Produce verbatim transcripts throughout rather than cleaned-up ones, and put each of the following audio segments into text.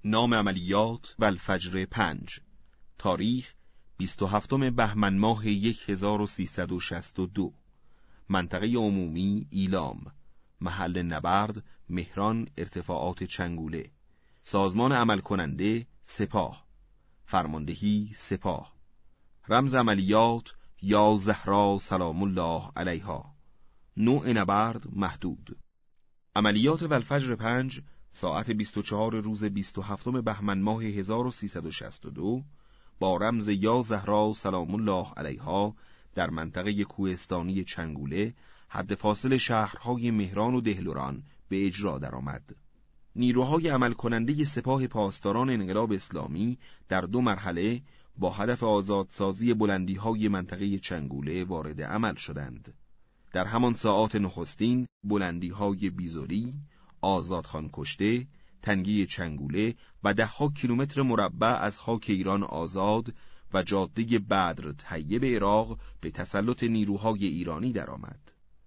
نام عملیات و الفجر پنج. تاریخ بیست و هفتم بهمن ماه هزار و سیصد و شصت و دو. منطقه عمومی ایلام. محل نبرد مهران ارتفاعات چنگوله. سازمان عمل کننده سپاه. فرماندهی سپاه. رمز عملیات یا زهرا سلام الله علیها. نوع نبرد محدود. عملیات و الفجر پنج ساعت بیست و چهار روز بیست و هفتم بهمن ماه هزار و سیصد و شصت و دو با رمز یا زهرا سلام الله علیها در منطقه کوهستانی چنگوله حد فاصل شهرهای مهران و دهلوران به اجرا درآمد. نیروهای عمل کننده سپاه پاسداران انقلاب اسلامی در دو مرحله با هدف آزادسازی بلندی‌های منطقه چنگوله وارد عمل شدند. در همان ساعات نخستین بلندی‌های بیزوری، آزادخان کشته، تنگی چنگوله و ده ها کیلومتر مربع از خاک ایران آزاد و جاده بدر طیب عراق به تسلط نیروهای ایرانی درآمد.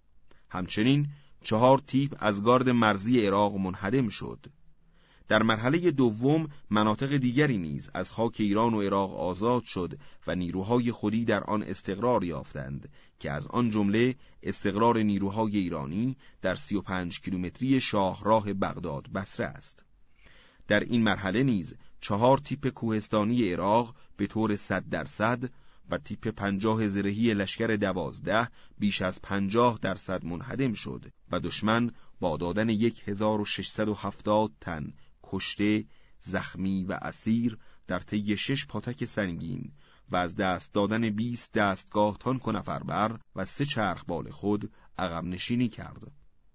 همچنین چهار تیپ از گارد مرزی عراق منهدم شد. در مرحله دوم مناطق دیگری نیز از خاک ایران و عراق آزاد شد و نیروهای خودی در آن استقرار یافتند که از آن جمله استقرار نیروهای ایرانی در سی و پنج کیلومتری شاهراه بغداد بصره است. در این مرحله نیز چهار تیپ کوهستانی عراق به طور صد درصد و تیپ پنجاه زرهی لشکر دوازده بیش از پنجاه درصد منهدم شد و دشمن با دادن یک هزار و ششصد و هفتاد تن کشته، زخمی و اسیر در طی شش پاتک سنگین و از دست دادن بیست دستگاه تانک و نفربر و سه چرخ بال خود عقب نشینی کرد.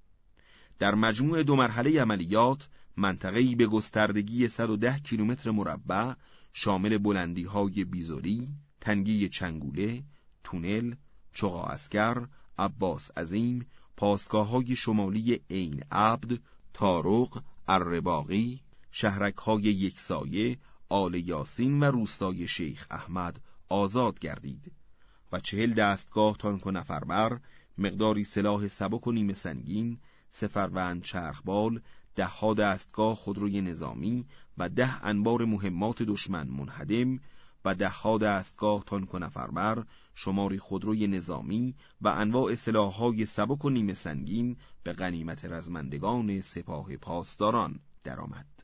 در مجموع دو مرحله عملیات منطقه‌ای به گستردگی صد و ده کیلومتر مربع شامل بلندی‌های بیزوری، تنگی چنگوله، تونل، چغا اسکر، عباس عظیم، پاسگاه‌های شمالی عین عبد، تارق، الرباقی، شهرک‌های یکسایه، آل یاسین و روستای شیخ احمد آزاد گردید و چهل دستگاه تانک و نفربر، مقداری سلاح سبک و نیمه سنگین، سه فروند چرخبال، ده ها دستگاه خودروی نظامی و ده انبار مهمات دشمن منهدم و ده ها دستگاه تانک و نفربر، شماری خودروی نظامی و انواع سلاح‌های سبک و نیمه سنگین به غنیمت رزمندگان سپاه پاسداران درآمد.